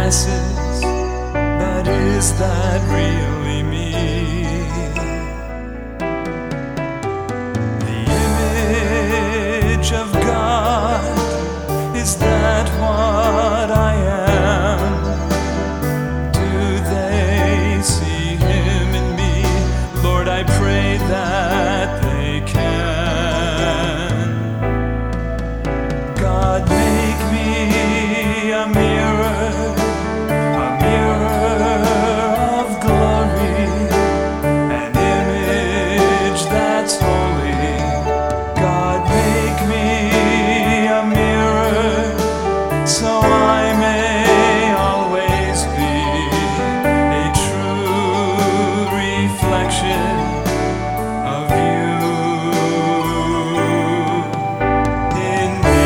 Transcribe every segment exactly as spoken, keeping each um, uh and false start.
glasses, but is that really me? The image of God, is that what I am? Do they see Him in me? Lord, I pray that they can. God, make me a mirror, a mirror of glory, an image that's holy. God, make me a mirror, so I may always be a true reflection of you in me.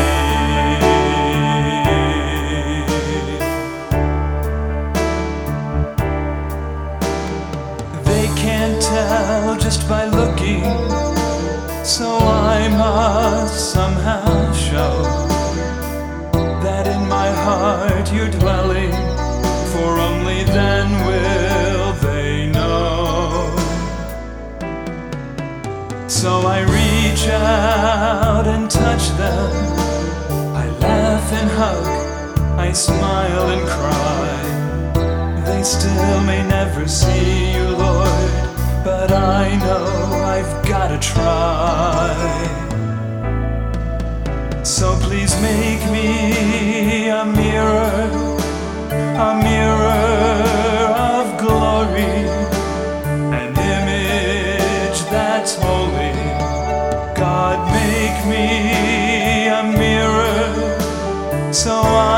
They can't tell just by looking, so I must somehow show that in my heart you're dwelling, for only then will they know. So I reach out and touch them, I laugh and hug, I smile and cry. They still may never see you, Lord, but I know I've gotta try. So please make me a mirror, a mirror of glory, an image that's holy. God, make me a mirror, so I